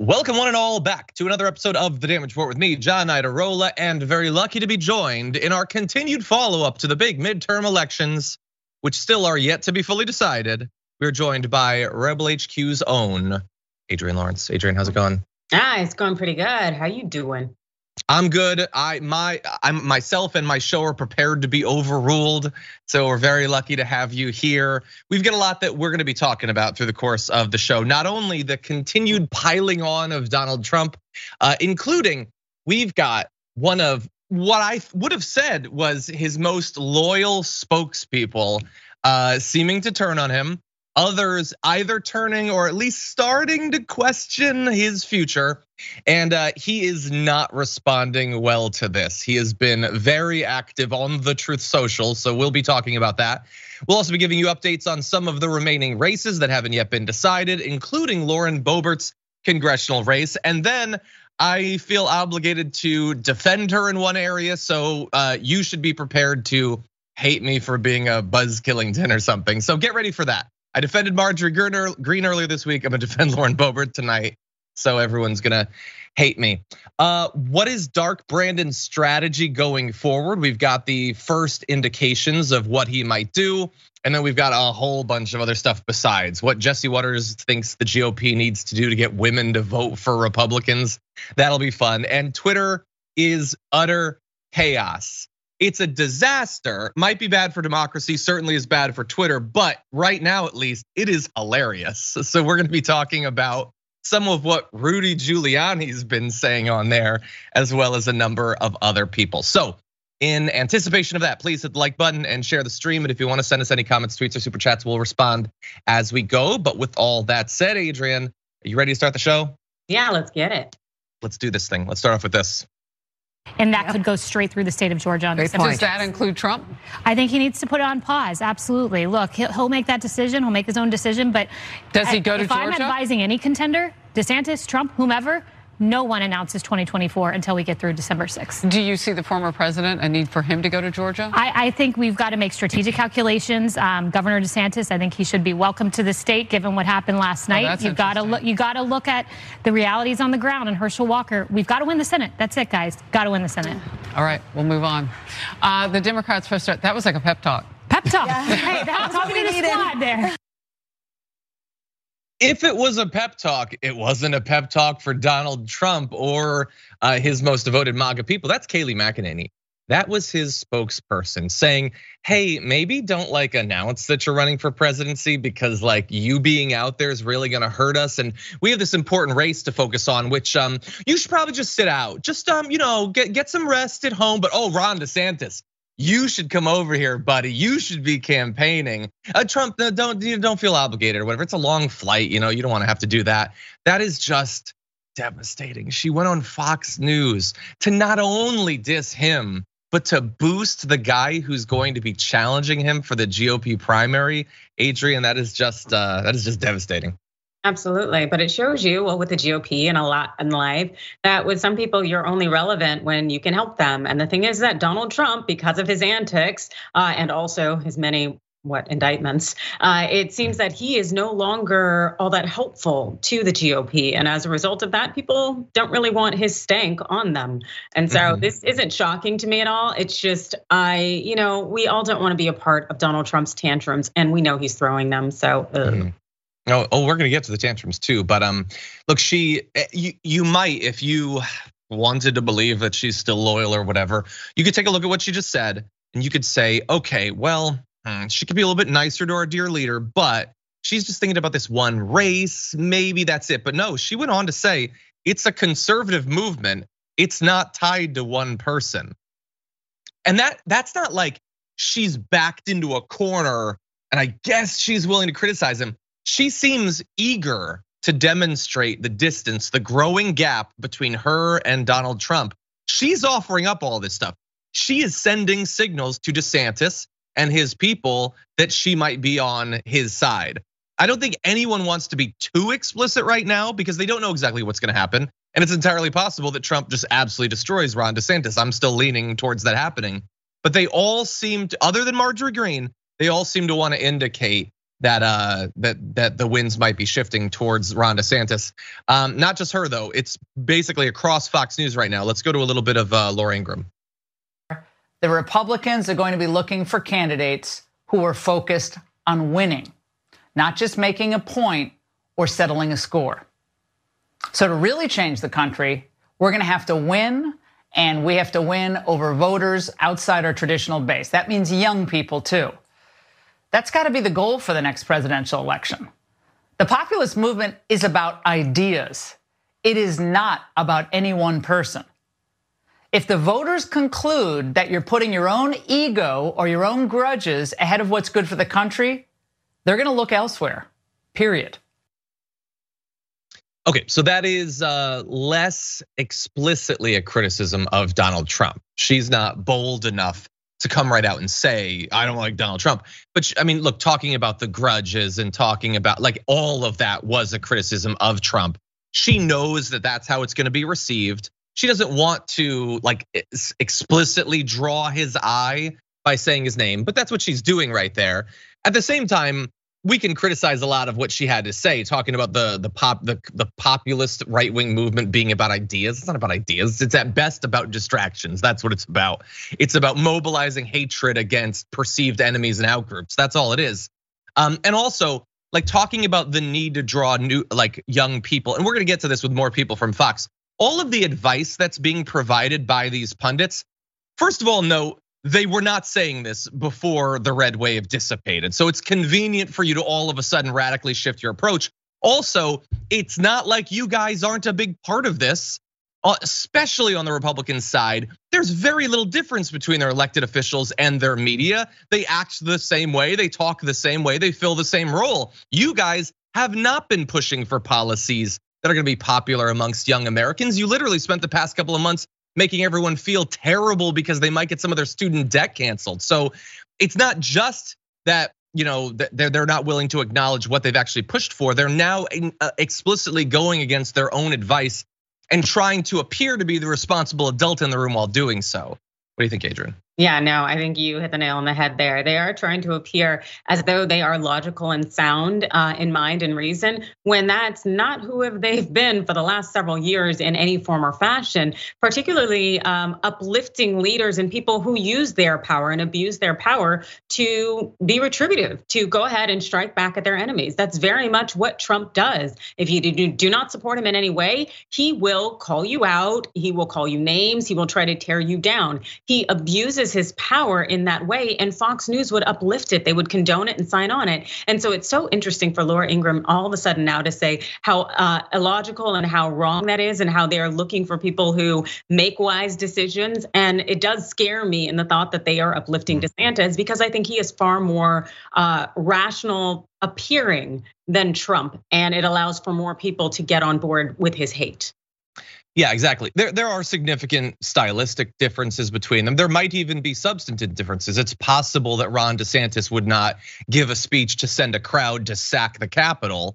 Welcome one and all back to another episode of The Damage Report with me, John Iadarola, and very lucky to be joined in our continued follow-up to the big midterm elections, which still are yet to be fully decided. We're joined by Rebel HQ's own Adrienne Lawrence. Adrienne, how's it going? It's going pretty good. How you doing? I'm good. Myself and my show are prepared to be overruled, so we're very lucky to have you here. We've got a lot that we're going to be talking about through the course of the show. Not only the continued piling on of Donald Trump, including we've got one of what I would have said was his most loyal spokespeople seeming to turn on him. Others either turning or at least starting to question his future. And he is not responding well to this. He has been very active on the Truth Social, so we'll be talking about that. We'll also be giving you updates on some of the remaining races that haven't yet been decided, including Lauren Boebert's congressional race. And then I feel obligated to defend her in one area, so you should be prepared to hate me for being a Buzz Killington or something. So get ready for that. I defended Marjorie Greene earlier this week. I'm gonna defend Lauren Boebert tonight, so everyone's gonna hate me. What is Dark Brandon's strategy going forward? We've got the first indications of what he might do, and then we've got a whole bunch of other stuff besides. What Jesse Waters thinks the GOP needs to do to get women to vote for Republicans. That'll be fun. And Twitter is utter chaos. It's a disaster, might be bad for democracy, certainly is bad for Twitter, but right now at least it is hilarious. So we're gonna be talking about some of what Rudy Giuliani's been saying on there, as well as a number of other people. So in anticipation of that, please hit the like button and share the stream. And if you wanna send us any comments, tweets, or super chats, we'll respond as we go. But with all that said, Adrienne, are you ready to start the show? Yeah, let's get it. Let's do this thing. Let's start off with this. And that could go straight through the state of Georgia on December 6th. Does that include Trump? I think he needs to put it on pause, absolutely. Look, he'll make that decision, he'll make his own decision, but does he go to Georgia? If I'm advising any contender, DeSantis, Trump, whomever, no one announces 2024 until we get through December 6th. Do you see the former president a need for him to go to Georgia? I think we've got to make strategic calculations. Governor DeSantis, I think he should be welcome to the state given what happened last night. You got to look at the realities on the ground. And Herschel Walker, we've got to win the Senate. That's it, guys. Got to win the Senate. All right, we'll move on. The Democrats first start. That was like a pep talk. Pep talk. Yeah. Hey, that's what we needed. Squad there. If it was a pep talk, it wasn't a pep talk for Donald Trump or his most devoted MAGA people. That's Kayleigh McEnany. That was his spokesperson saying, hey, maybe don't announce that you're running for presidency because you being out there is really gonna hurt us. And we have this important race to focus on, which you should probably just sit out. Just get some rest at home. But Ron DeSantis, you should come over here, buddy. You should be campaigning. Trump, don't feel obligated or whatever. It's a long flight, you don't want to have to do that. That is just devastating. She went on Fox News to not only diss him, but to boost the guy who's going to be challenging him for the GOP primary. Adrienne, that is just devastating. Absolutely, but it shows you, well, with the GOP and a lot in life, that with some people you're only relevant when you can help them. And the thing is that Donald Trump, because of his antics and also his many indictments, it seems that he is no longer all that helpful to the GOP. And as a result of that, people don't really want his stank on them. And so this isn't shocking to me at all. It's just, we all don't want to be a part of Donald Trump's tantrums, and we know he's throwing them. So. We're gonna get to the tantrums too, but look, you might, if you wanted to believe that she's still loyal or whatever, you could take a look at what she just said, and you could say, okay, well, she could be a little bit nicer to our dear leader, but she's just thinking about this one race, maybe that's it. But no, she went on to say it's a conservative movement. It's not tied to one person, and that's not like she's backed into a corner, and I guess she's willing to criticize him. She seems eager to demonstrate the distance, the growing gap between her and Donald Trump. She's offering up all this stuff. She is sending signals to DeSantis and his people that she might be on his side. I don't think anyone wants to be too explicit right now because they don't know exactly what's gonna happen. And it's entirely possible that Trump just absolutely destroys Ron DeSantis. I'm still leaning towards that happening. But they all seem to, other than Marjorie Greene, they all seem to want to indicate that the winds might be shifting towards Ron DeSantis. Not just her though, it's basically across Fox News right now. Let's go to a little bit of Laura Ingraham. The Republicans are going to be looking for candidates who are focused on winning, not just making a point or settling a score. So to really change the country, we're going to have to win, and we have to win over voters outside our traditional base. That means young people too. That's got to be the goal for the next presidential election. The populist movement is about ideas. It is not about any one person. If the voters conclude that you're putting your own ego or your own grudges ahead of what's good for the country, they're going to look elsewhere, period. Okay, so that is less explicitly a criticism of Donald Trump. She's not bold enough to come right out and say, I don't like Donald Trump. But I mean, look, talking about the grudges and talking about like all of that was a criticism of Trump. She knows that that's how it's going to be received. She doesn't want to like explicitly draw his eye by saying his name, but that's what she's doing right there. At the same time, we can criticize a lot of what she had to say, talking about the populist right-wing movement being about ideas. It's not about ideas. It's at best about distractions. That's what it's about. It's about mobilizing hatred against perceived enemies and outgroups. That's all it is. And also, like talking about the need to draw new, like young people, and we're gonna get to this with more people from Fox. All of the advice that's being provided by these pundits, first of all, no, they were not saying this before the red wave dissipated. So it's convenient for you to all of a sudden radically shift your approach. Also, it's not like you guys aren't a big part of this, especially on the Republican side. There's very little difference between their elected officials and their media. They act the same way, they talk the same way, they fill the same role. You guys have not been pushing for policies that are gonna be popular amongst young Americans. You literally spent the past couple of months making everyone feel terrible because they might get some of their student debt canceled. So it's not just that, they're not willing to acknowledge what they've actually pushed for. They're now explicitly going against their own advice and trying to appear to be the responsible adult in the room while doing so. What do you think, Adrian? Yeah, no, I think you hit the nail on the head there. They are trying to appear as though they are logical and sound in mind and reason, when that's not who they've been for the last several years in any form or fashion, particularly uplifting leaders and people who use their power and abuse their power to be retributive, to go ahead and strike back at their enemies. That's very much what Trump does. If you do not support him in any way, he will call you out, he will call you names, he will try to tear you down. He abuses his power in that way, and Fox News would uplift it. They would condone it and sign on it. And so it's so interesting for Laura Ingraham all of a sudden now to say how illogical and how wrong that is, and how they're looking for people who make wise decisions. And it does scare me in the thought that they are uplifting DeSantis, because I think he is far more rational appearing than Trump, and it allows for more people to get on board with his hate. Yeah, exactly. There are significant stylistic differences between them. There might even be substantive differences. It's possible that Ron DeSantis would not give a speech to send a crowd to sack the Capitol.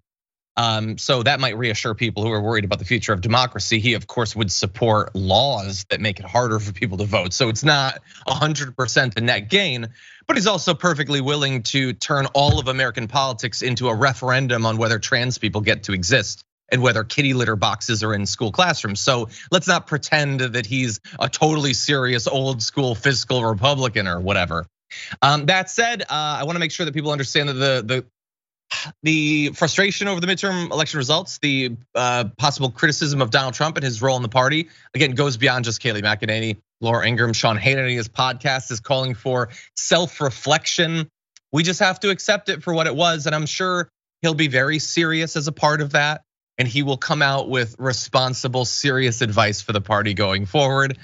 So that might reassure people who are worried about the future of democracy. He, of course, would support laws that make it harder for people to vote. So it's not 100% a net gain, but he's also perfectly willing to turn all of American politics into a referendum on whether trans people get to exist and whether kitty litter boxes are in school classrooms. So let's not pretend that he's a totally serious old school fiscal Republican or whatever. That said, I wanna make sure that people understand that the frustration over the midterm election results, the possible criticism of Donald Trump and his role in the party, again, goes beyond just Kayleigh McEnany, Laura Ingraham, Sean Hannity. His podcast is calling for self-reflection. We just have to accept it for what it was, and I'm sure he'll be very serious as a part of that. And he will come out with responsible, serious advice for the party going forward.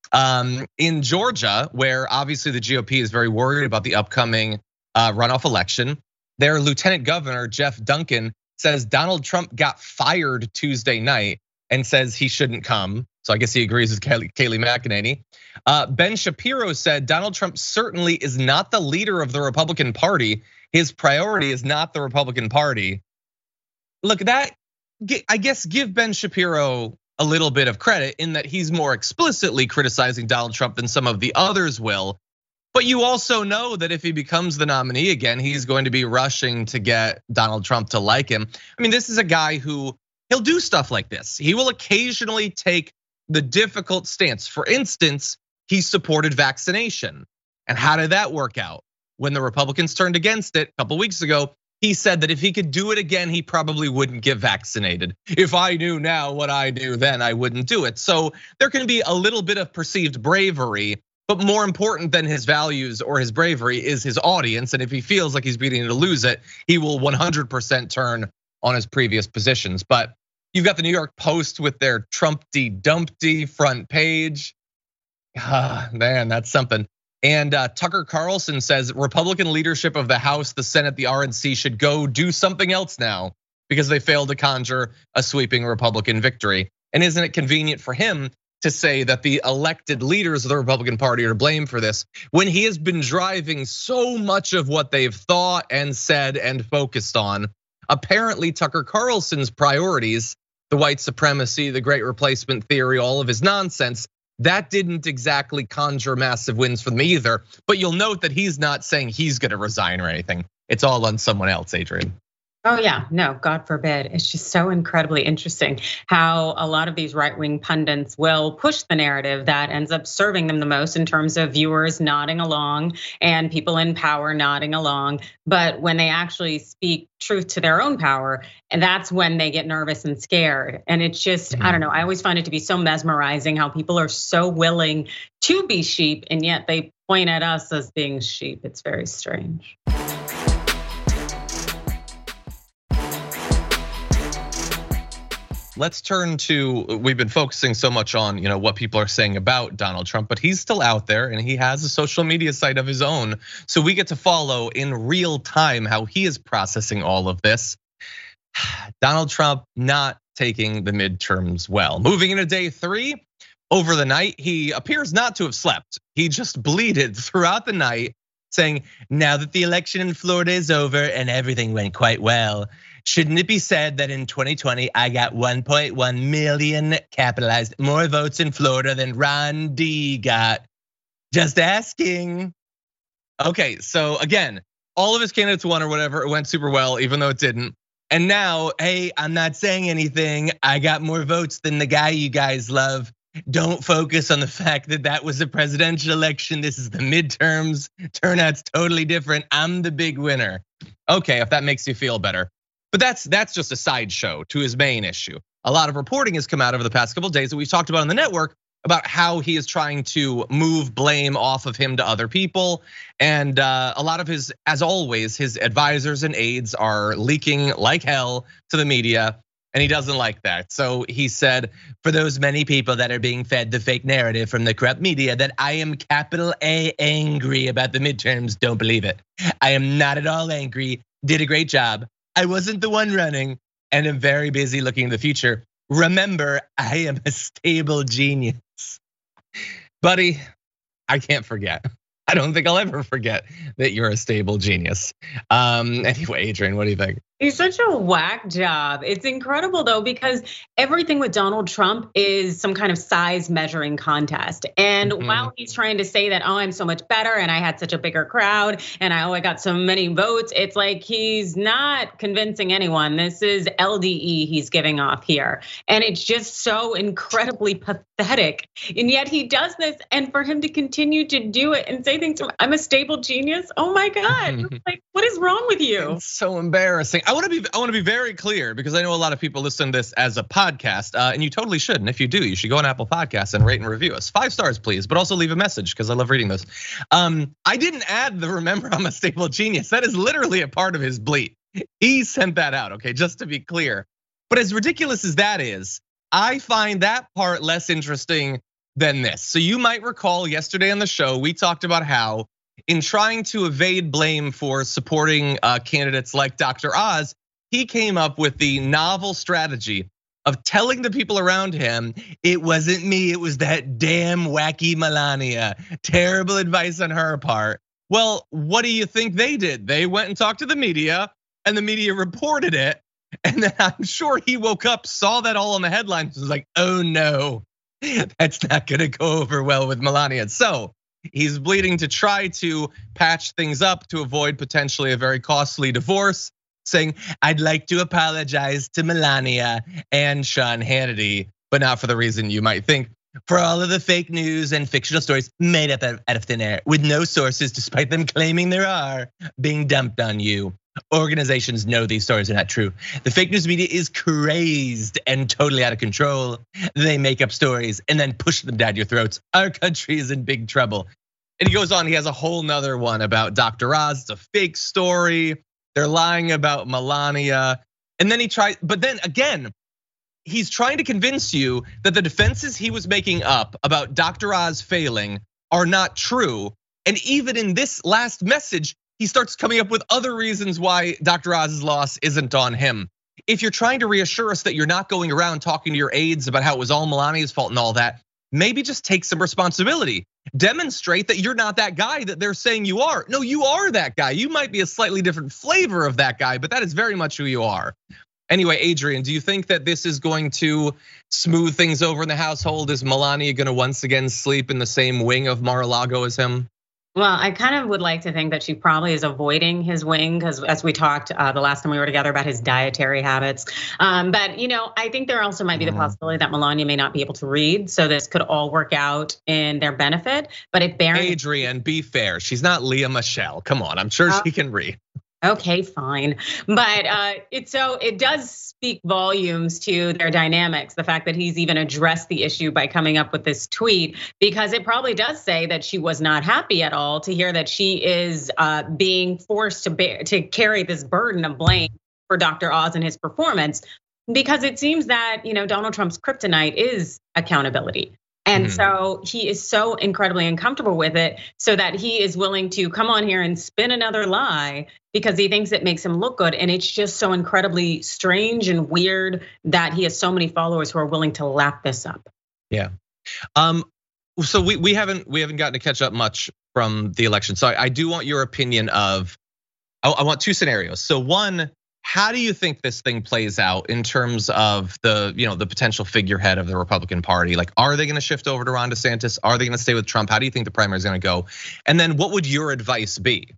In Georgia, where obviously the GOP is very worried about the upcoming runoff election, their Lieutenant Governor, Jeff Duncan, says Donald Trump got fired Tuesday night and says he shouldn't come. So I guess he agrees with Kayleigh McEnany. Ben Shapiro said Donald Trump certainly is not the leader of the Republican Party. His priority is not the Republican Party. Look, that, I guess, give Ben Shapiro a little bit of credit in that he's more explicitly criticizing Donald Trump than some of the others will. But you also know that if he becomes the nominee again, he's going to be rushing to get Donald Trump to like him. I mean, this is a guy who he'll do stuff like this. He will occasionally take the difficult stance. For instance, he supported vaccination. And how did that work out? When the Republicans turned against it a couple weeks ago, he said that if he could do it again, he probably wouldn't get vaccinated. If I knew now what I knew then, I wouldn't do it. So there can be a little bit of perceived bravery, but more important than his values or his bravery is his audience. And if he feels like he's beginning to lose it, he will 100% turn on his previous positions. But you've got the New York Post with their Trumpty Dumpty front page. Man, that's something. And Tucker Carlson says Republican leadership of the House, the Senate, the RNC should go do something else now because they failed to conjure a sweeping Republican victory. And isn't it convenient for him to say that the elected leaders of the Republican Party are to blame for this when he has been driving so much of what they've thought and said and focused on? Apparently, Tucker Carlson's priorities, the white supremacy, the great replacement theory, all of his nonsense, that didn't exactly conjure massive wins for them either. But you'll note that he's not saying he's gonna resign or anything. It's all on someone else, Adrian. Oh yeah, no, God forbid. It's just so incredibly interesting how a lot of these right-wing pundits will push the narrative that ends up serving them the most in terms of viewers nodding along and people in power nodding along. But when they actually speak truth to their own power, and that's when they get nervous and scared. And it's just, I don't know, I always find it to be so mesmerizing how people are so willing to be sheep and yet they point at us as being sheep. It's very strange. Let's turn to, we've been focusing so much on what people are saying about Donald Trump, but he's still out there and he has a social media site of his own. So we get to follow in real time how he is processing all of this. Donald Trump not taking the midterms well. Moving into day 3, over the night, he appears not to have slept. He just bleated throughout the night saying, now that the election in Florida is over and everything went quite well, shouldn't it be said that in 2020, I got 1.1 million capitalized more votes in Florida than Ron D got? Just asking. Okay, so again, all of his candidates won or whatever, it went super well, even though it didn't. And now, hey, I'm not saying anything. I got more votes than the guy you guys love. Don't focus on the fact that that was a presidential election. This is the midterms. Turnout's totally different. I'm the big winner. Okay, if that makes you feel better. But that's just a sideshow to his main issue. A lot of reporting has come out over the past couple of days that we've talked about on the network about how he is trying to move blame off of him to other people. And a lot of his, as always, his advisors and aides are leaking like hell to the media. And he doesn't like that. So he said, for those many people that are being fed the fake narrative from the corrupt media that I am capital A angry about the midterms, don't believe it. I am not at all angry, did a great job. I wasn't the one running and am very busy looking in the future. Remember, I am a stable genius. Buddy, I can't forget. I don't think I'll ever forget that you're a stable genius. Anyway, Adrian, what do you think? He's such a whack job. It's incredible though, because everything with Donald Trump is some kind of size measuring contest. And while he's trying to say that, oh, I'm so much better and I had such a bigger crowd and I got so many votes, it's like he's not convincing anyone. This is LDE he's giving off here. And it's just so incredibly pathetic. And yet he does this, and for him to continue to do it and say things, I'm a stable genius. Oh my God, like what is wrong with you? It's so embarrassing. I want to be very clear because I know a lot of people listen to this as a podcast, and you totally should. And if you do, you should go on Apple Podcasts and rate and review us. 5 stars, please, but also leave a message because I love reading those. I didn't add the remember I'm a stable genius. That is literally a part of his bleat. He sent that out, okay, just to be clear. But as ridiculous as that is, I find that part less interesting than this. So you might recall yesterday on the show, we talked about how in trying to evade blame for supporting candidates like Dr. Oz, he came up with the novel strategy of telling the people around him, it wasn't me, it was that damn wacky Melania. Terrible advice on her part. Well, what do you think they did? They went and talked to the media, and the media reported it. And then I'm sure he woke up, saw that all on the headlines, and was like, oh no, that's not gonna go over well with Melania. So He's bleeding to try to patch things up to avoid potentially a very costly divorce, saying, I'd like to apologize to Melania and Sean Hannity, but not for the reason you might think. For all of the fake news and fictional stories made up out of thin air with no sources, despite them claiming there are, being dumped on you. Organizations know these stories are not true. The fake news media is crazed and totally out of control. They make up stories and then push them down your throats. Our country is in big trouble. And he goes on, he has a whole nother one about Dr. Oz. It's a fake story. They're lying about Melania. And then but then again, he's trying to convince you that the defenses he was making up about Dr. Oz failing are not true. And even in this last message, he starts coming up with other reasons why Dr. Oz's loss isn't on him. If you're trying to reassure us that you're not going around talking to your aides about how it was all Melania's fault and all that, maybe just take some responsibility. Demonstrate that you're not that guy that they're saying you are. No, you are that guy. You might be a slightly different flavor of that guy, but that is very much who you are. Anyway, Adrian, do you think that this is going to smooth things over in the household? Is Melania going to once again sleep in the same wing of Mar-a-Lago as him? Well, I kind of would like to think that she probably is avoiding his wing because, as we talked the last time we were together about his dietary habits. But I think there also might be the possibility that Melania may not be able to read, so this could all work out in their benefit. But if Barron, Adrian, be fair, she's not Leah Michelle. Come on, I'm sure she can read. Okay, fine. But it does speak volumes to their dynamics, the fact that he's even addressed the issue by coming up with this tweet, because it probably does say that she was not happy at all to hear that she is being forced to carry this burden of blame for Dr. Oz and his performance, because it seems that Donald Trump's kryptonite is accountability. And so he is so incredibly uncomfortable with it, so that he is willing to come on here and spin another lie because he thinks it makes him look good. And it's just so incredibly strange and weird that he has so many followers who are willing to lap this up. Yeah. So we haven't gotten to catch up much from the election. So I do want your opinion of, I want two scenarios. So one, how do you think this thing plays out in terms of the potential figurehead of the Republican Party? Like, are they going to shift over to Ron DeSantis? Are they going to stay with Trump? How do you think the primary is going to go? And then what would your advice be?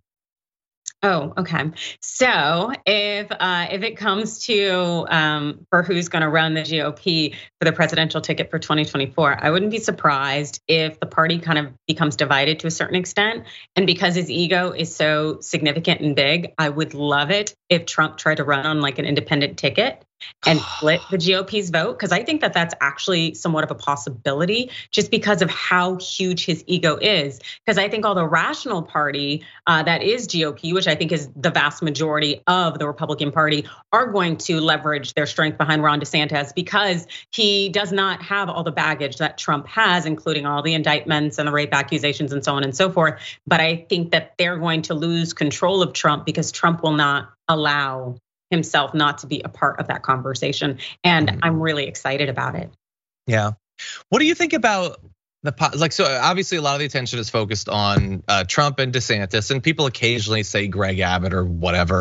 Oh, okay. So if it comes to for who's going to run the GOP for the presidential ticket for 2024, I wouldn't be surprised if the party kind of becomes divided to a certain extent. And because his ego is so significant and big, I would love it if Trump tried to run on like an independent ticket and split the GOP's vote, because I think that that's actually somewhat of a possibility just because of how huge his ego is. Because I think all the rational party that is GOP, which I think is the vast majority of the Republican Party, are going to leverage their strength behind Ron DeSantis because he does not have all the baggage that Trump has, including all the indictments and the rape accusations and so on and so forth. But I think that they're going to lose control of Trump because Trump will not allow himself not to be a part of that conversation. And I'm really excited about it. Yeah. What do you think about so obviously a lot of the attention is focused on Trump and DeSantis, and people occasionally say Greg Abbott or whatever.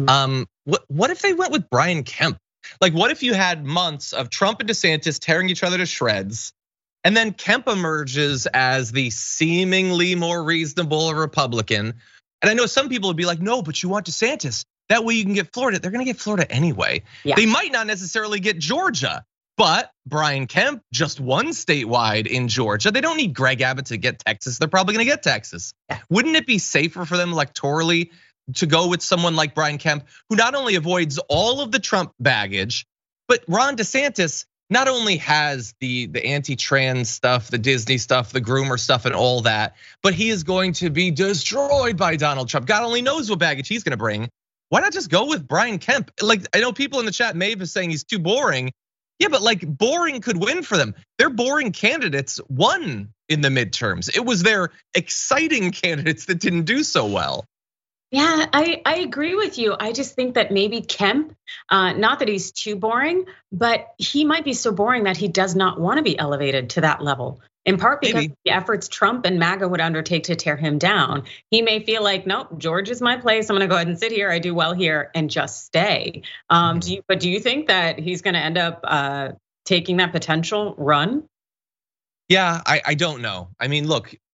What if they went with Brian Kemp? Like, what if you had months of Trump and DeSantis tearing each other to shreds, and then Kemp emerges as the seemingly more reasonable Republican? And I know some people would be like, no, but you want DeSantis. That way you can get Florida. They're gonna get Florida anyway. Yeah. They might not necessarily get Georgia, but Brian Kemp just won statewide in Georgia. They don't need Greg Abbott to get Texas. They're probably gonna get Texas. Yeah. Wouldn't it be safer for them electorally to go with someone like Brian Kemp, who not only avoids all of the Trump baggage, but Ron DeSantis not only has the anti-trans stuff, the Disney stuff, the groomer stuff and all that, but he is going to be destroyed by Donald Trump. God only knows what baggage he's gonna bring. Why not just go with Brian Kemp? Like, I know people in the chat, Maeve is saying he's too boring. Yeah, but like boring could win for them. Their boring candidates won in the midterms. It was their exciting candidates that didn't do so well. Yeah, I agree with you. I just think that maybe Kemp, not that he's too boring, but he might be so boring that he does not want to be elevated to that level. In part because of the efforts Trump and MAGA would undertake to tear him down. He may feel like, nope, George is my place. I'm gonna go ahead and sit here. I do well here and just stay. But do you think that he's gonna end up taking that potential run? Yeah, I don't know. I mean, look,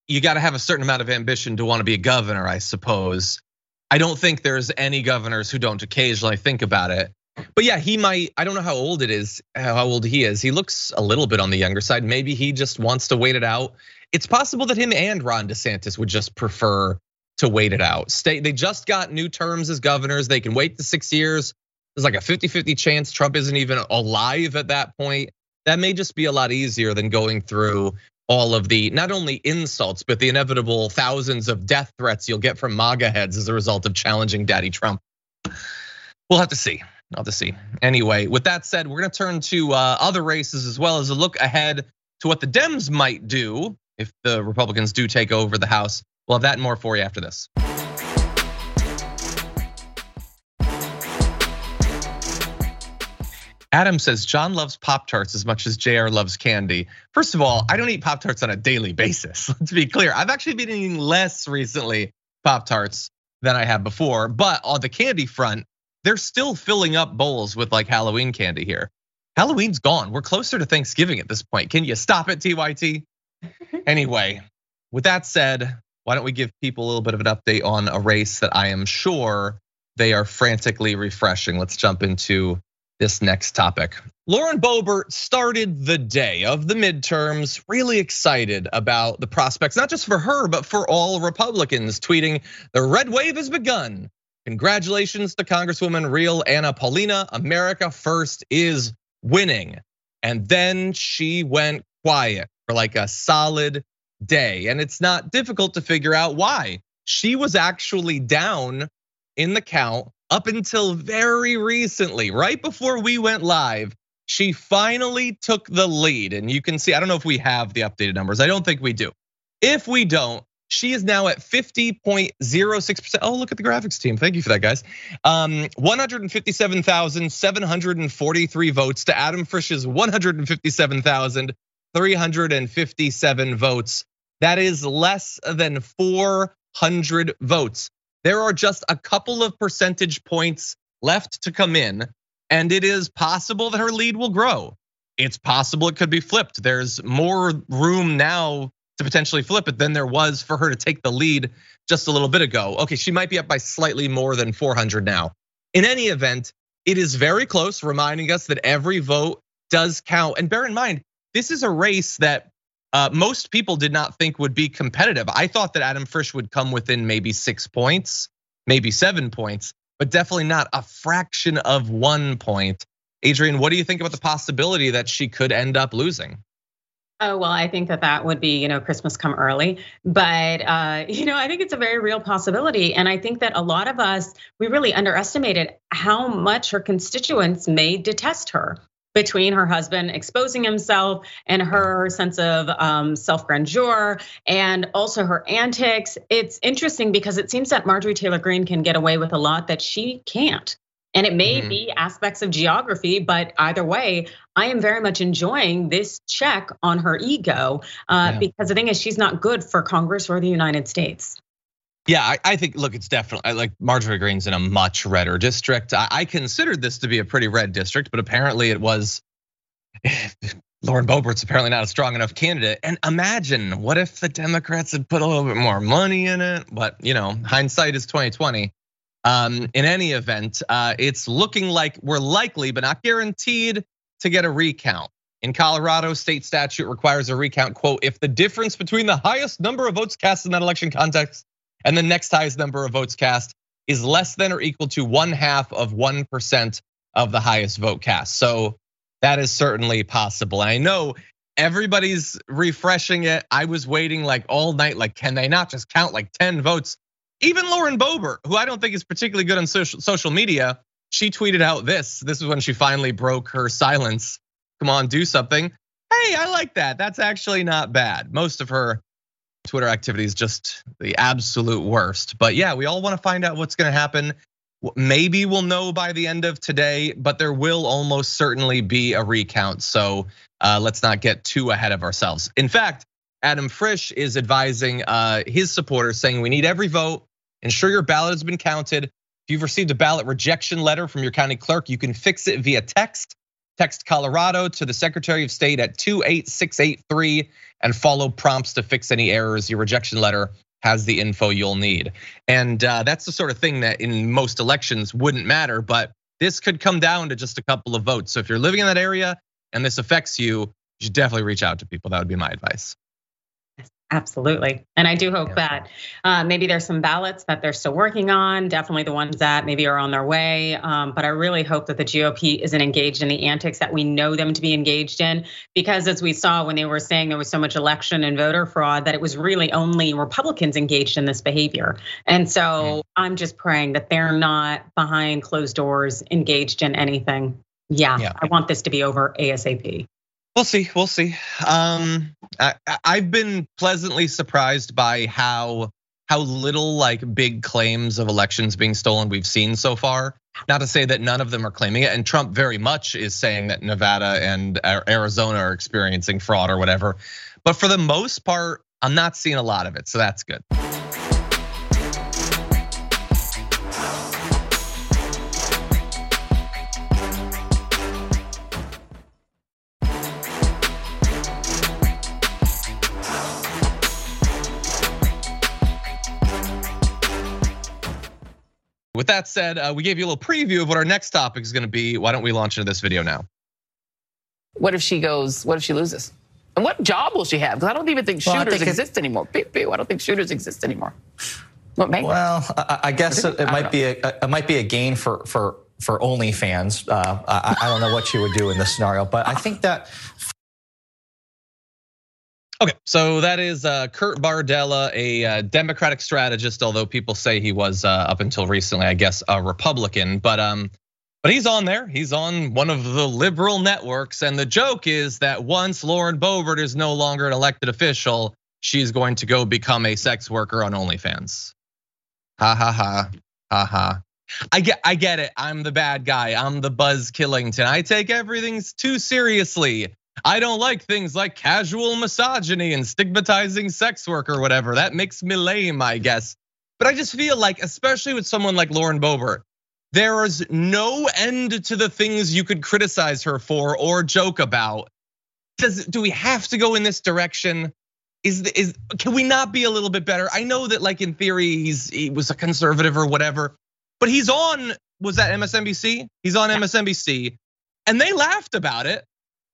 you got to have a certain amount of ambition to want to be a governor, I suppose. I don't think there's any governors who don't occasionally think about it. But yeah, he might, I don't know how old he is. He looks a little bit on the younger side. Maybe he just wants to wait it out. It's possible that him and Ron DeSantis would just prefer to wait it out. They just got new terms as governors. They can wait the 6 years. There's like a 50-50 chance Trump isn't even alive at that point. That may just be a lot easier than going through all of the, not only insults, but the inevitable thousands of death threats you'll get from MAGA heads as a result of challenging Daddy Trump. We'll have to see. I'll have to see. Anyway, with that said, we're gonna turn to other races as well as a look ahead to what the Dems might do if the Republicans do take over the House. We'll have that and more for you after this. Adam says John loves Pop-Tarts as much as JR loves candy. First of all, I don't eat Pop-Tarts on a daily basis. Let's be clear. I've actually been eating less recently Pop-Tarts than I have before, but on the candy front, they're still filling up bowls with like Halloween candy here. Halloween's gone. We're closer to Thanksgiving at this point. Can you stop it, TYT? Anyway, with that said, why don't we give people a little bit of an update on a race that I am sure they are frantically refreshing. Let's jump into this next topic. Lauren Boebert started the day of the midterms really excited about the prospects, not just for her, but for all Republicans, tweeting, "The red wave has begun. Congratulations to Congresswoman Real Anna Paulina. America First is winning." And then she went quiet for like a solid day. And it's not difficult to figure out why. She was actually down in the count up until very recently, right before we went live. She finally took the lead. And you can see, I don't know if we have the updated numbers. I don't think we do. If we don't, she is now at 50.06%. Oh, look at the graphics team. Thank you for that, guys. 157,743 votes to Adam Frisch's 157,357 votes. That is less than 400 votes. There are just a couple of percentage points left to come in, and it is possible that her lead will grow. It's possible it could be flipped. There's more room now to potentially flip it than there was for her to take the lead just a little bit ago. Okay, she might be up by slightly more than 400 now. In any event, it is very close, reminding us that every vote does count. And bear in mind, this is a race that most people did not think would be competitive. I thought that Adam Frisch would come within maybe 6 points, maybe 7 points, but definitely not a fraction of 1 point. Adrienne, what do you think about the possibility that she could end up losing? Oh, well, I think that would be, Christmas come early. But, I think it's a very real possibility. And I think that a lot of us, we really underestimated how much her constituents may detest her. Between her husband exposing himself and her sense of self-grandeur and also her antics. It's interesting because it seems that Marjorie Taylor Greene can get away with a lot that she can't. And it may be aspects of geography, but either way, I am very much enjoying this check on her ego because the thing is, she's not good for Congress or the United States. Yeah, I think, look, it's definitely like Marjorie Greene's in a much redder district. I considered this to be a pretty red district, but apparently it was. Lauren Boebert's apparently not a strong enough candidate. And imagine, what if the Democrats had put a little bit more money in it? But hindsight is 2020. In any event, it's looking like we're likely, but not guaranteed, to get a recount. In Colorado, state statute requires a recount, quote, if the difference between the highest number of votes cast in that election context and the next highest number of votes cast is less than or equal to 1/2% of the highest vote cast. So that is certainly possible. And I know everybody's refreshing it. I was waiting like all night, like, can they not just count like 10 votes? Even Lauren Boebert, who I don't think is particularly good on social media, she tweeted out this. This is when she finally broke her silence. Come on, do something. Hey, I like that. That's actually not bad. Most of her Twitter activity is just the absolute worst. But yeah, we all want to find out what's going to happen. Maybe we'll know by the end of today, but there will almost certainly be a recount. So let's not get too ahead of ourselves. In fact, Adam Frisch is advising his supporters, saying we need every vote. Ensure your ballot has been counted. If you've received a ballot rejection letter from your county clerk, you can fix it via text Text Colorado to the Secretary of State at 28683 and follow prompts to fix any errors. Your rejection letter has the info you'll need. And that's the sort of thing that in most elections wouldn't matter, but this could come down to just a couple of votes. So if you're living in that area and this affects you, you should definitely reach out to people. That would be my advice. Absolutely. And I do hope that maybe there's some ballots that they're still working on, definitely the ones that maybe are on their way. But I really hope that the GOP isn't engaged in the antics that we know them to be engaged in, because as we saw when they were saying there was so much election and voter fraud, that it was really only Republicans engaged in this behavior. And so I'm just praying that they're not behind closed doors engaged in anything. Yeah. I want this to be over ASAP. We'll see. I've been pleasantly surprised by how little like big claims of elections being stolen we've seen so far. Not to say that none of them are claiming it, and Trump very much is saying that Nevada and Arizona are experiencing fraud or whatever. But for the most part, I'm not seeing a lot of it, so that's good. With that said, we gave you a little preview of what our next topic is going to be. Why don't we launch into this video now? What if she loses? And what job will she have? Because I don't even think shooters exist anymore. I don't think shooters exist anymore. Well, I guess it might be a gain for OnlyFans. I don't know what she would do in this scenario, but I think that. Okay, so that is Kurt Bardella, a Democratic strategist, although people say he was up until recently, I guess, a Republican. But he's on there. He's on one of the liberal networks, and the joke is that once Lauren Boebert is no longer an elected official, she's going to go become a sex worker on OnlyFans. Ha ha ha ha ha. I get it. I'm the bad guy. I'm the Buzz Killington. I take everything too seriously. I don't like things like casual misogyny and stigmatizing sex work or whatever. That makes me lame, I guess. But I just feel like, especially with someone like Lauren Boebert, there is no end to the things you could criticize her for or joke about. Do we have to go in this direction? Can we not be a little bit better? I know that, like, in theory, he was a conservative or whatever, but he's on, was that MSNBC? He's on MSNBC, and they laughed about it.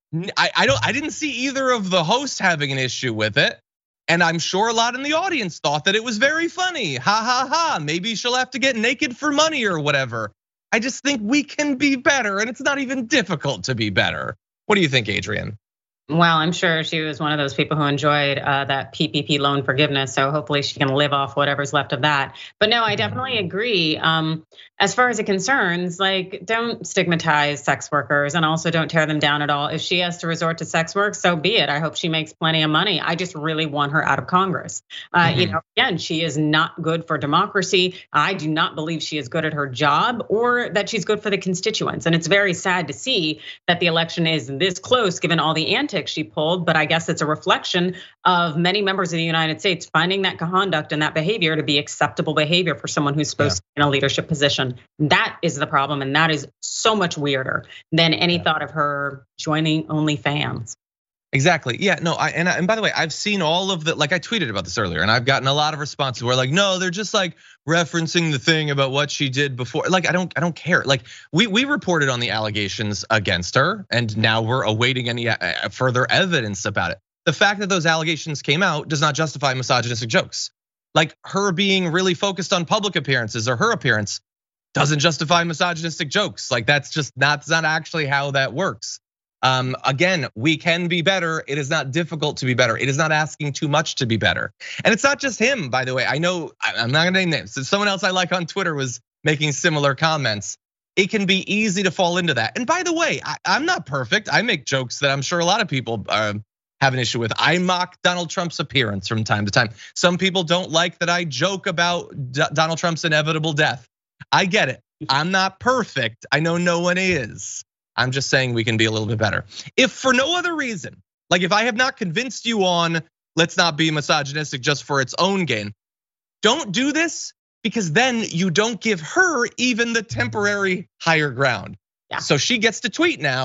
I didn't see either of the hosts having an issue with it. And I'm sure a lot in the audience thought that it was very funny. Ha ha ha, maybe she'll have to get naked for money or whatever. I just think we can be better, and it's not even difficult to be better. What do you think, Adrienne? Well, I'm sure she was one of those people who enjoyed that PPP loan forgiveness. So hopefully she can live off whatever's left of that. But no, I definitely agree. As far as it concerns, like, don't stigmatize sex workers and also don't tear them down at all. If she has to resort to sex work, so be it. I hope she makes plenty of money. I just really want her out of Congress. Again, she is not good for democracy. I do not believe she is good at her job or that she's good for the constituents. And it's very sad to see that the election is this close given all the antics she pulled, but I guess it's a reflection of many members of the United States finding that conduct and that behavior to be acceptable behavior for someone who's supposed to be in a leadership position. That is the problem, and that is so much weirder than any thought of her joining OnlyFans. Exactly. Yeah, no, and by the way, I've seen all of the, like, I tweeted about this earlier, and I've gotten a lot of responses where like, no, they're just like referencing the thing about what she did before. Like, I don't care. Like, we reported on the allegations against her, and now we're awaiting any further evidence about it. The fact that those allegations came out does not justify misogynistic jokes. Like, her being really focused on public appearances or her appearance doesn't justify misogynistic jokes. Like, that's not actually how that works. Again, we can be better. It is not difficult to be better. It is not asking too much to be better. And it's not just him, by the way. I know, I'm not gonna name names. So someone else I like on Twitter was making similar comments. It can be easy to fall into that. And by the way, I'm not perfect. I make jokes that I'm sure a lot of people have an issue with. I mock Donald Trump's appearance from time to time. Some people don't like that I joke about Donald Trump's inevitable death. I get it. I'm not perfect. I know no one is. I'm just saying we can be a little bit better. If for no other reason, like if I have not convinced you on let's not be misogynistic just for its own gain, don't do this, because then you don't give her even the temporary higher ground. Yeah. So she gets to tweet now,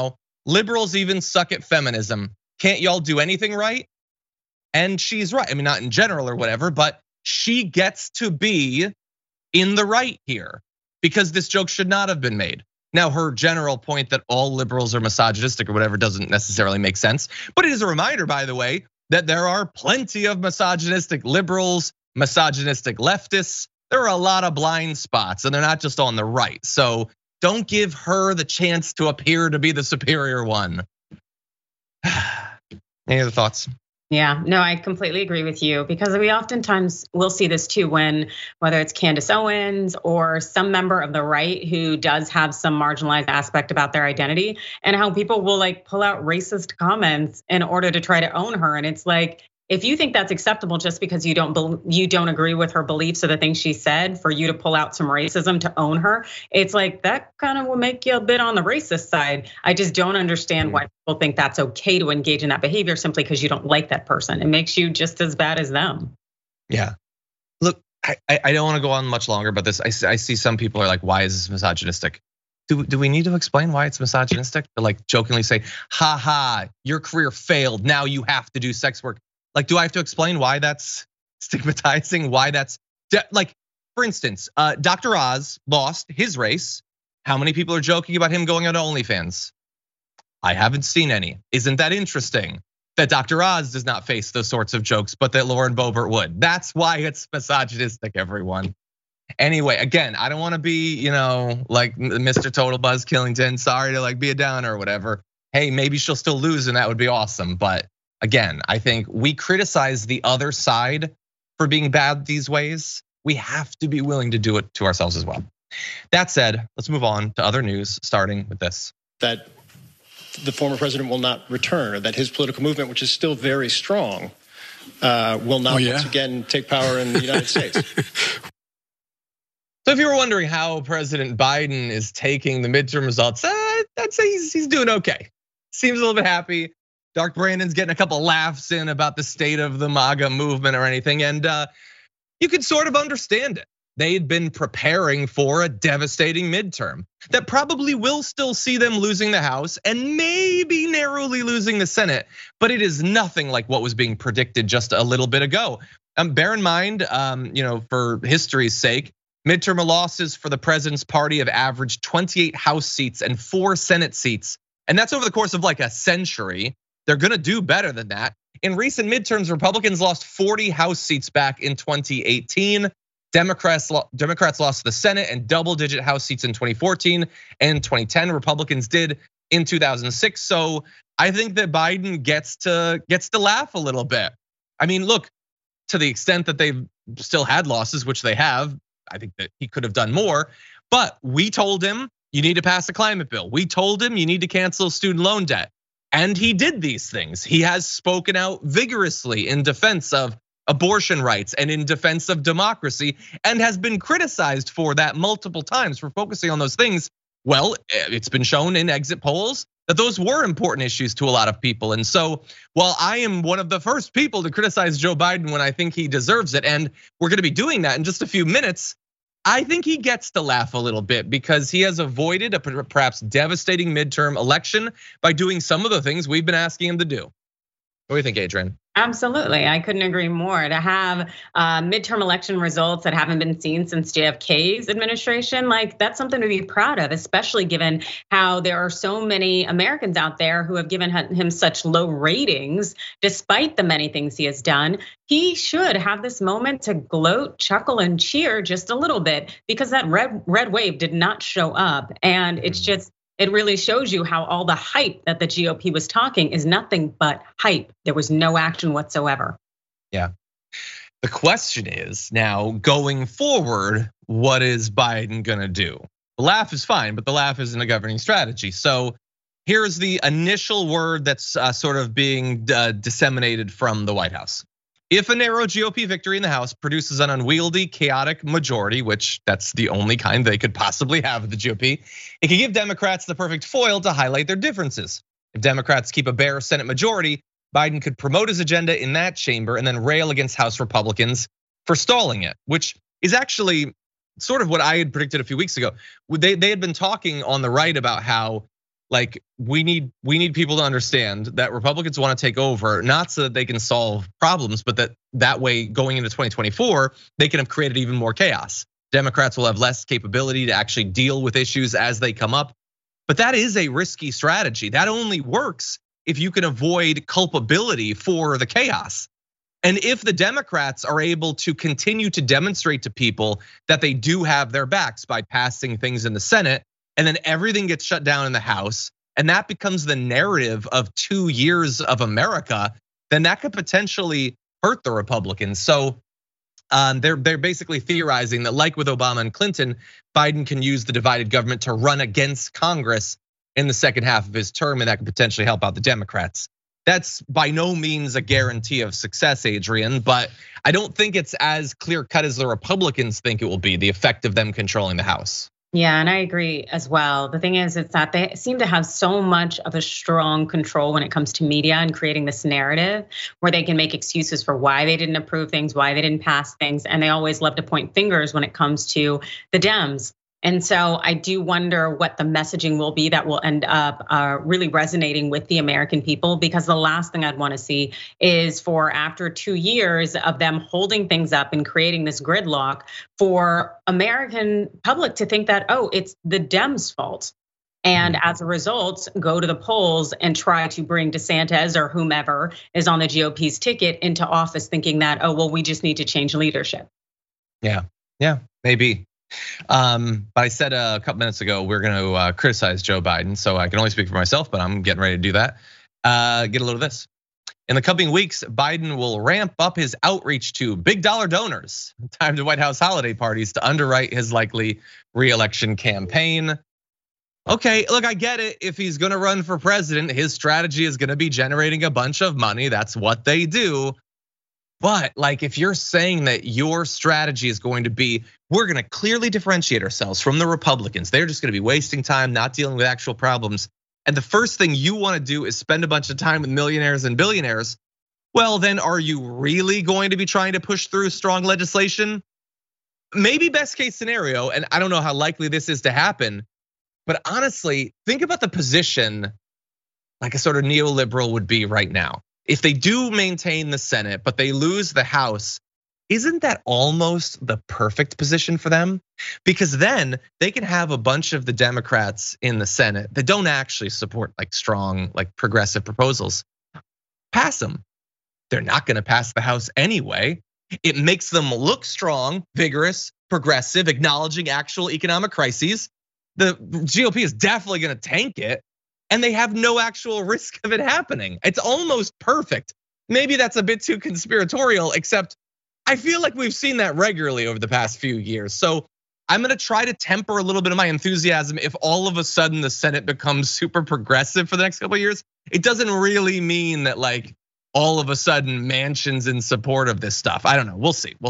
liberals even suck at feminism. Can't y'all do anything right? And she's right. I mean, not in general or whatever, but she gets to be in the right here because this joke should not have been made. Now, her general point that all liberals are misogynistic or whatever doesn't necessarily make sense. But it is a reminder, by the way, that there are plenty of misogynistic liberals, misogynistic leftists. There are a lot of blind spots, and they're not just on the right. So don't give her the chance to appear to be the superior one. Any other thoughts? Yeah, no, I completely agree with you because we oftentimes will see this too when whether it's Candace Owens or some member of the right who does have some marginalized aspect about their identity and how people will like pull out racist comments in order to try to own her. And it's like, if you think that's acceptable just because you don't agree with her beliefs or the things she said, for you to pull out some racism to own her, it's like that kind of will make you a bit on the racist side. I just don't understand why people think that's okay to engage in that behavior simply because you don't like that person. It makes you just as bad as them. Yeah. Look, I don't want to go on much longer about this. I see some people are like, why is this misogynistic? Do we need to explain why it's misogynistic? To like jokingly say, ha ha, your career failed. Now you have to do sex work. Like, do I have to explain why that's stigmatizing? Why that's like, for instance, Dr. Oz lost his race. How many people are joking about him going on to OnlyFans? I haven't seen any. Isn't that interesting that Dr. Oz does not face those sorts of jokes, but that Lauren Boebert would? That's why it's misogynistic, everyone. Anyway, again, I don't want to be, like Mr. Total Buzz Killington. Sorry to like be a downer or whatever. Hey, maybe she'll still lose and that would be awesome, but. Again, I think we criticize the other side for being bad these ways. We have to be willing to do it to ourselves as well. That said, let's move on to other news, starting with this. That the former president will not return, or that his political movement, which is still very strong, will not once again take power in the United States. So if you were wondering how President Biden is taking the midterm results, I'd say he's doing okay. Seems a little bit happy. Dark Brandon's getting a couple laughs in about the state of the MAGA movement or anything, and you could sort of understand it. They had been preparing for a devastating midterm that probably will still see them losing the House and maybe narrowly losing the Senate, but it is nothing like what was being predicted just a little bit ago. Bear in mind, for history's sake, midterm losses for the president's party have averaged 28 House seats and 4 Senate seats, and that's over the course of like a century. They're gonna do better than that. In recent midterms, Republicans lost 40 House seats back in 2018. Democrats lost the Senate and double-digit House seats in 2014 and 2010. Republicans did in 2006. So I think that Biden gets to laugh a little bit. I mean, look, to the extent that they've still had losses, which they have, I think that he could have done more. But we told him you need to pass a climate bill. We told him you need to cancel student loan debt. And he did these things. He has spoken out vigorously in defense of abortion rights and in defense of democracy and has been criticized for that multiple times for focusing on those things. Well, it's been shown in exit polls that those were important issues to a lot of people. And so while I am one of the first people to criticize Joe Biden when I think he deserves it, and we're gonna be doing that in just a few minutes, I think he gets to laugh a little bit because he has avoided a perhaps devastating midterm election by doing some of the things we've been asking him to do. What do you think, Adrian? Absolutely, I couldn't agree more. To have midterm election results that haven't been seen since JFK's administration, like that's something to be proud of, especially given how there are so many Americans out there who have given him such low ratings, despite the many things he has done. He should have this moment to gloat, chuckle, and cheer just a little bit because that red wave did not show up, and it's just. It really shows you how all the hype that the GOP was talking is nothing but hype. There was no action whatsoever. Yeah. The question is now going forward, what is Biden gonna do? The laugh is fine, but the laugh isn't a governing strategy. So here's the initial word that's sort of being disseminated from the White House. If a narrow GOP victory in the House produces an unwieldy, chaotic majority, which that's the only kind they could possibly have with the GOP, it can give Democrats the perfect foil to highlight their differences. If Democrats keep a bare Senate majority, Biden could promote his agenda in that chamber and then rail against House Republicans for stalling it, which is actually sort of what I had predicted a few weeks ago. They had been talking on the right about how Like we need people to understand that Republicans want to take over, not so that they can solve problems, but that way going into 2024, they can have created even more chaos. Democrats will have less capability to actually deal with issues as they come up. But that is a risky strategy. That only works if you can avoid culpability for the chaos. And if the Democrats are able to continue to demonstrate to people that they do have their backs by passing things in the Senate, and then everything gets shut down in the House, and that becomes the narrative of 2 years of America, then that could potentially hurt the Republicans. So they're basically theorizing that, like with Obama and Clinton, Biden can use the divided government to run against Congress in the second half of his term, and that could potentially help out the Democrats. That's by no means a guarantee of success, Adrian, but I don't think it's as clear cut as the Republicans think it will be, the effect of them controlling the House. Yeah, and I agree as well. The thing is, it's that they seem to have so much of a strong control when it comes to media and creating this narrative where they can make excuses for why they didn't approve things, why they didn't pass things, and they always love to point fingers when it comes to the Dems. And so I do wonder what the messaging will be that will end up really resonating with the American people, because the last thing I'd want to see is for after 2 years of them holding things up and creating this gridlock for American public to think that, oh, it's the Dems' fault. And as a result, go to the polls and try to bring DeSantis or whomever is on the GOP's ticket into office thinking that, oh, well, we just need to change leadership. Yeah, maybe. But I said a couple minutes ago, we're gonna criticize Joe Biden. So I can only speak for myself, but I'm getting ready to do that. Get a load of this. In the coming weeks, Biden will ramp up his outreach to big dollar donors, timed White House holiday parties to underwrite his likely re-election campaign. Okay, look, I get it. If he's gonna run for president, his strategy is gonna be generating a bunch of money. That's what they do. But like, if you're saying that your strategy is going to be, we're gonna clearly differentiate ourselves from the Republicans, they're just gonna be wasting time, not dealing with actual problems, and the first thing you wanna do is spend a bunch of time with millionaires and billionaires, well, then are you really going to be trying to push through strong legislation? Maybe best case scenario, and I don't know how likely this is to happen, but honestly, think about the position like a sort of neoliberal would be right now. If they do maintain the Senate, but they lose the House, isn't that almost the perfect position for them? Because then they can have a bunch of the Democrats in the Senate that don't actually support like strong, like progressive proposals. Pass them. They're not gonna pass the House anyway. It makes them look strong, vigorous, progressive, acknowledging actual economic crises. The GOP is definitely gonna tank it, and they have no actual risk of it happening. It's almost perfect. Maybe that's a bit too conspiratorial, except I feel like we've seen that regularly over the past few years. So I'm gonna try to temper a little bit of my enthusiasm if all of a sudden the Senate becomes super progressive for the next couple of years. It doesn't really mean that like all of a sudden Manchin's in support of this stuff. I don't know, we'll see.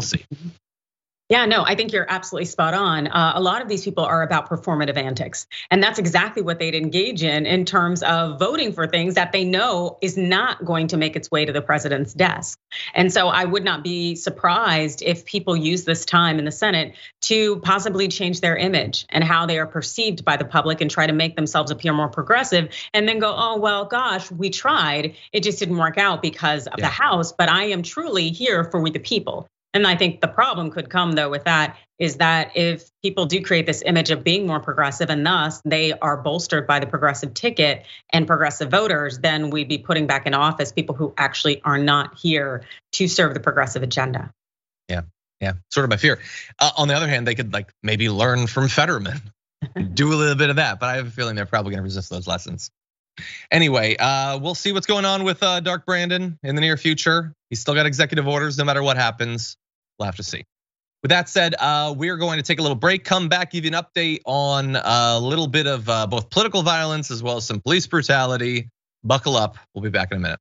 Yeah, no, I think you're absolutely spot on. A lot of these people are about performative antics. And that's exactly what they'd engage in terms of voting for things that they know is not going to make its way to the president's desk. And so I would not be surprised if people use this time in the Senate to possibly change their image and how they are perceived by the public and try to make themselves appear more progressive and then go, oh, well, gosh, we tried. It just didn't work out because of the House, but I am truly here for we the people. And I think the problem could come though with that is that if people do create this image of being more progressive and thus they are bolstered by the progressive ticket and progressive voters, then we'd be putting back in office people who actually are not here to serve the progressive agenda. Yeah, sort of my fear. On the other hand, they could like maybe learn from Fetterman, do a little bit of that, but I have a feeling they're probably gonna resist those lessons. Anyway, we'll see what's going on with Dark Brandon in the near future. He's still got executive orders no matter what happens. We'll have to see. With that said, we're going to take a little break, come back, give you an update on a little bit of both political violence as well as some police brutality. Buckle up, we'll be back in a minute.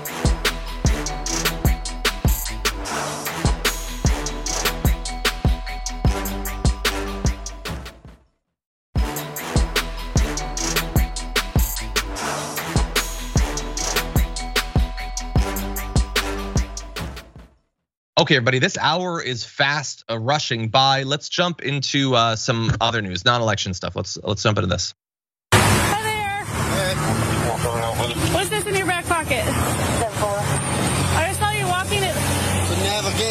Okay, everybody, this hour is fast rushing by. Let's jump into some other news, non-election stuff. Let's jump into this. Hi there.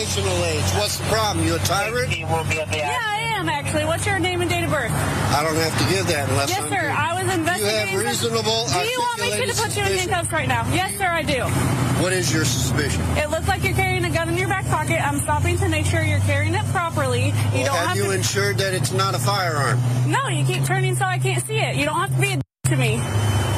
recreational age. What's the problem? You a tyrant? Yeah, I am actually. What's your name and date of birth? I don't have to give that unless Yes, sir. I was investigating. You have reasonable. Do you want me to put you in handcuffs right now? Yes, sir, I do. What is your suspicion? It looks like you're carrying a gun in your back pocket. I'm stopping to make sure you're carrying it properly. You don't have you ensured that it's not a firearm? No, you keep turning so I can't see it. You don't have to be a to me.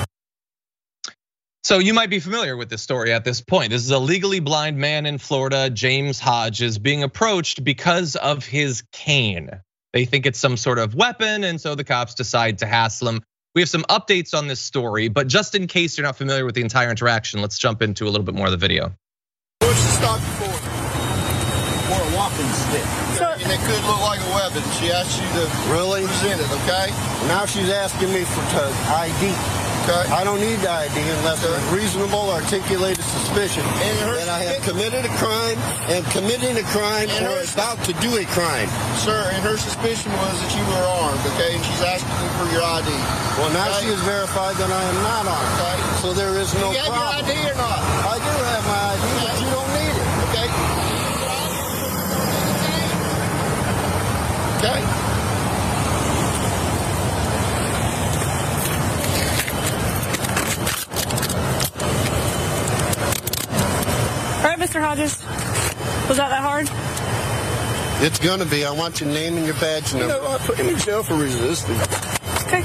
So you might be familiar with this story at this point. This is a legally blind man in Florida, James Hodges, being approached because of his cane. They think it's some sort of weapon, and so the cops decide to hassle him. We have some updates on this story, but just in case you're not familiar with the entire interaction, let's jump into a little bit more of the video. What'd she stop you for? For a walking stick. And it could look like a weapon. She asked you to present it, okay? Now she's asking me for ID. Okay. I don't need the ID unless there's reasonable articulated suspicion that I have committed a crime and committing a crime or about to do a crime. Sir, and her suspicion was that you were armed, okay? And she's asking you for your ID. Well, now she has verified that I am not armed. Okay. So there is no problem. Do you have your ID or not? I do have my ID, but you don't need it. Okay. Okay. All right, Mr. Hodges. Was that hard? It's gonna be. I want your name and your badge number. You know, I put him in jail for resisting. Okay.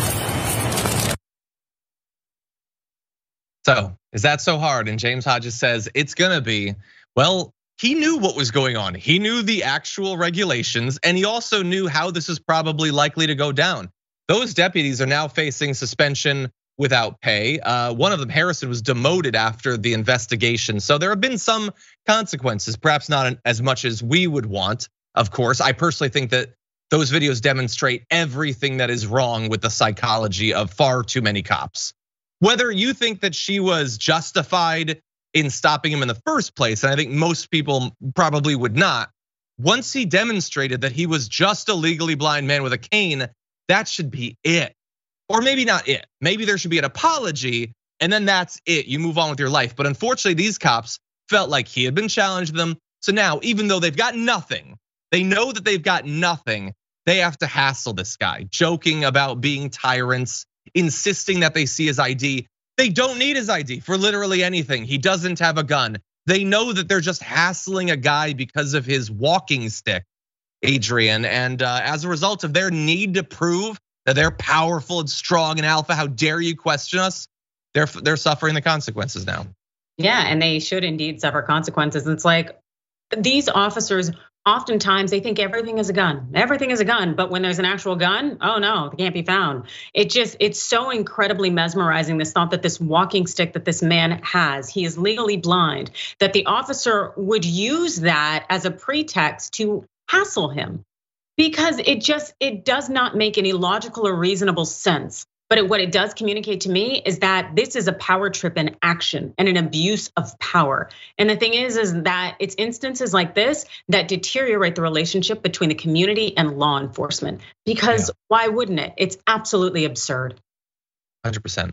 So, is that so hard? And James Hodges says it's gonna be. Well, he knew what was going on. He knew the actual regulations, and he also knew how this is probably likely to go down. Those deputies are now facing suspension without pay. One of them, Harrison, was demoted after the investigation. So there have been some consequences, perhaps not as much as we would want, of course. I personally think that those videos demonstrate everything that is wrong with the psychology of far too many cops. Whether you think that she was justified in stopping him in the first place, and I think most people probably would not, once he demonstrated that he was just a legally blind man with a cane, that should be it. Or maybe not it. Maybe there should be an apology, and then that's it. You move on with your life. But unfortunately, these cops felt like he had been challenged them. So now, even though they've got nothing, they know that they've got nothing, they have to hassle this guy, joking about being tyrants, insisting that they see his ID. They don't need his ID for literally anything. He doesn't have a gun. They know that they're just hassling a guy because of his walking stick, Adrian. And as a result of their need to prove that they're powerful and strong and alpha, how dare you question us? They're suffering the consequences now. Yeah, and they should indeed suffer consequences. It's like these officers, oftentimes they think everything is a gun. Everything is a gun, but when there's an actual gun, oh no, they can't be found. It's so incredibly mesmerizing, this thought that this walking stick that this man has, he is legally blind, that the officer would use that as a pretext to hassle him. Because it does not make any logical or reasonable sense. But what it does communicate to me is that this is a power trip in action and an abuse of power. And the thing is that it's instances like this that deteriorate the relationship between the community and law enforcement. Because why wouldn't it? It's absolutely absurd. 100%.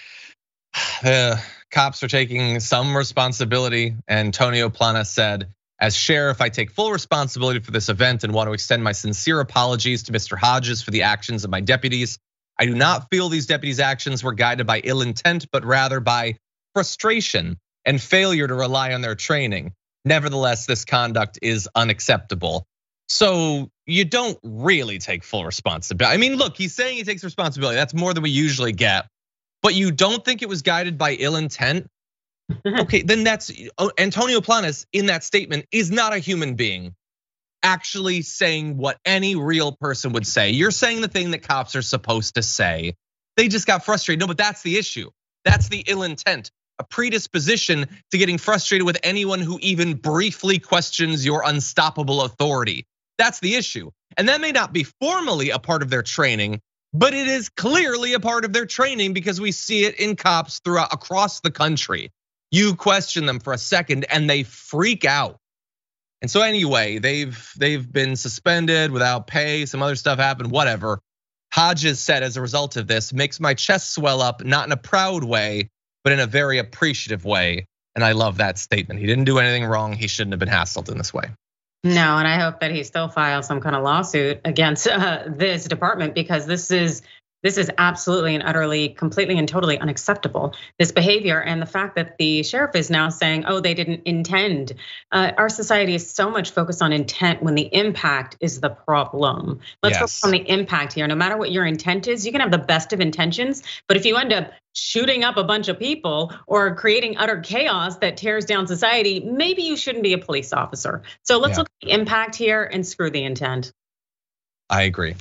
The cops are taking some responsibility. Antonio Plana said, "As sheriff, I take full responsibility for this event and want to extend my sincere apologies to Mr. Hodges for the actions of my deputies. I do not feel these deputies' actions were guided by ill intent, but rather by frustration and failure to rely on their training. Nevertheless, this conduct is unacceptable." So you don't really take full responsibility. I mean, look, he's saying he takes responsibility. That's more than we usually get. But you don't think it was guided by ill intent? Okay, then that's Antonio Planas in that statement is not a human being actually saying what any real person would say. You're saying the thing that cops are supposed to say. They just got frustrated. No, but that's the issue. That's the ill intent, a predisposition to getting frustrated with anyone who even briefly questions your unstoppable authority. That's the issue. And that may not be formally a part of their training, but it is clearly a part of their training because we see it in cops across the country. You question them for a second and they freak out. And so anyway, they've been suspended without pay, some other stuff happened, whatever. Hodges said as a result of this, makes my chest swell up, not in a proud way, but in a very appreciative way. And I love that statement. He didn't do anything wrong. He shouldn't have been hassled in this way. No, and I hope that he still files some kind of lawsuit against this department, because this is absolutely and utterly, completely and totally unacceptable, this behavior. And the fact that the sheriff is now saying, oh, they didn't intend. Our society is so much focused on intent when the impact is the problem. Let's focus on the impact here. No matter what your intent is, you can have the best of intentions, but if you end up shooting up a bunch of people or creating utter chaos that tears down society, maybe you shouldn't be a police officer. So let's look at the impact here and screw the intent. I agree.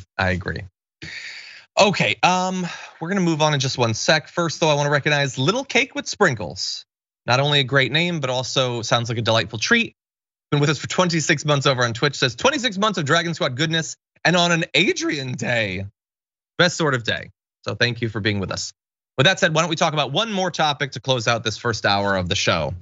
Okay, we're gonna move on in just one sec. First, though, I want to recognize Little Cake with Sprinkles. Not only a great name, but also sounds like a delightful treat. Been with us for 26 months over on Twitch. Says 26 months of Dragon Squad goodness, and on an Adrian day, best sort of day. So thank you for being with us. With that said, why don't we talk about one more topic to close out this first hour of the show?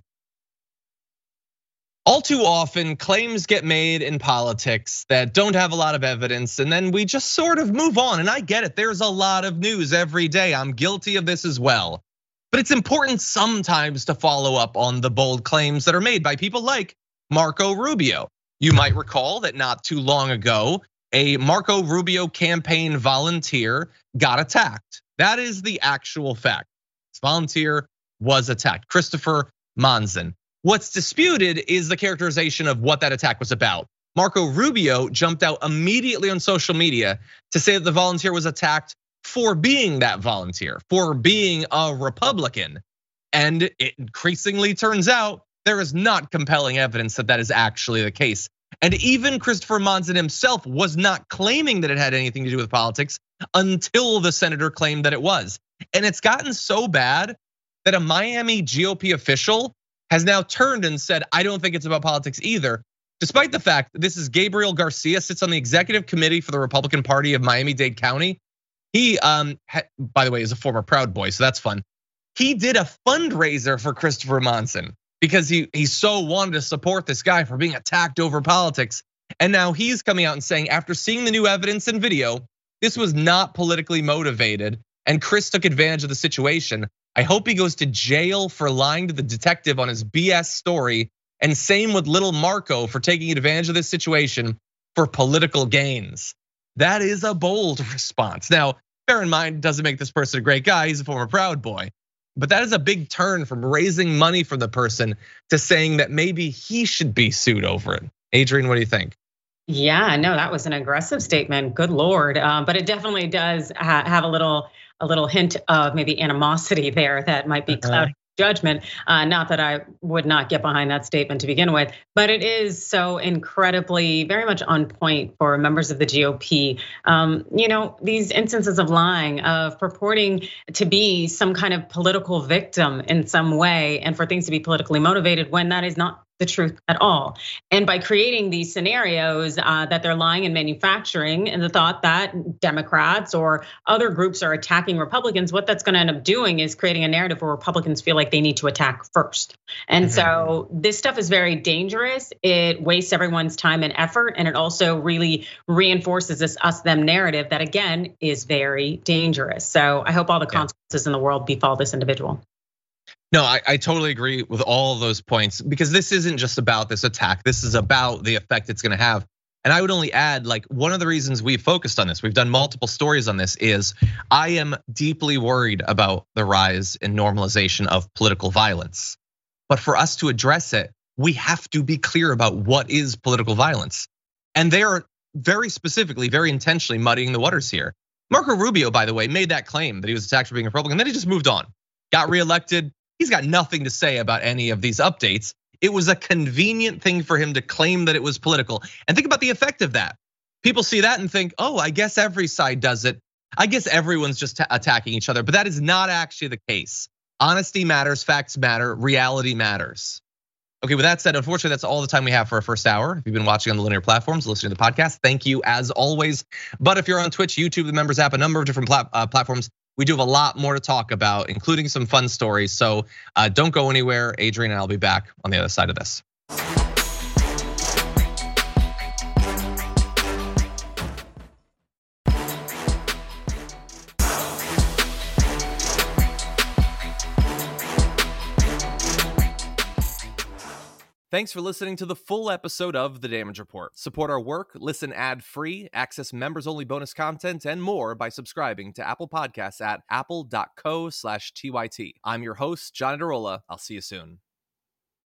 All too often, claims get made in politics that don't have a lot of evidence, and then we just sort of move on. And I get it, there's a lot of news every day. I'm guilty of this as well. But it's important sometimes to follow up on the bold claims that are made by people like Marco Rubio. You might recall that not too long ago, a Marco Rubio campaign volunteer got attacked. That is the actual fact. This volunteer was attacked, Christopher Monzon. What's disputed is the characterization of what that attack was about. Marco Rubio jumped out immediately on social media to say that the volunteer was attacked for being that volunteer, for being a Republican. And it increasingly turns out there is not compelling evidence that that is actually the case. And even Christopher Monzon himself was not claiming that it had anything to do with politics until the senator claimed that it was. And it's gotten so bad that a Miami GOP official has now turned and said, I don't think it's about politics either, despite the fact that this is Gabriel Garcia, sits on the executive committee for the Republican Party of Miami-Dade County. He, by the way, is a former Proud Boy, so that's fun. He did a fundraiser for Christopher Monzon because he so wanted to support this guy for being attacked over politics. And now he's coming out and saying, after seeing the new evidence and video, this was not politically motivated, and Chris took advantage of the situation. I hope he goes to jail for lying to the detective on his BS story, and same with little Marco for taking advantage of this situation for political gains. That is a bold response. Now, bear in mind, it doesn't make this person a great guy. He's a former Proud Boy. But that is a big turn from raising money for the person to saying that maybe he should be sued over it. Adrian, what do you think? Yeah, no, that was an aggressive statement. Good Lord. But it definitely does have a little hint of maybe animosity there that might be clouding judgment. Not that I would not get behind that statement to begin with, but it is so incredibly, very much on point for members of the GOP. These instances of lying, of purporting to be some kind of political victim in some way, and for things to be politically motivated when that is not the truth at all. And by creating these scenarios that they're lying and manufacturing, and the thought that Democrats or other groups are attacking Republicans, what that's gonna end up doing is creating a narrative where Republicans feel like they need to attack first. And so this stuff is very dangerous. It wastes everyone's time and effort, and it also really reinforces this us-them narrative that, again, is very dangerous. So I hope all the consequences in the world befall this individual. No, I totally agree with all of those points, because this isn't just about this attack. This is about the effect it's gonna have. And I would only add, like, one of the reasons we focused on this, we've done multiple stories on this, is I am deeply worried about the rise and normalization of political violence. But for us to address it, we have to be clear about what is political violence. And they are very specifically, very intentionally muddying the waters here. Marco Rubio, by the way, made that claim that he was attacked for being a Republican, then he just moved on, got reelected. He's got nothing to say about any of these updates. It was a convenient thing for him to claim that it was political. And think about the effect of that. People see that and think, oh, I guess every side does it. I guess everyone's just attacking each other, but that is not actually the case. Honesty matters, facts matter, reality matters. Okay, with that said, unfortunately, that's all the time we have for our first hour. If you've been watching on the linear platforms, listening to the podcast, thank you as always. But if you're on Twitch, YouTube, the members app, a number of different platforms, we do have a lot more to talk about, including some fun stories. So don't go anywhere. Adrian and I'll be back on the other side of this. Thanks for listening to the full episode of The Damage Report. Support our work, listen ad-free, access members-only bonus content, and more by subscribing to Apple Podcasts at apple.co/TYT. I'm your host, John Adarola. I'll see you soon.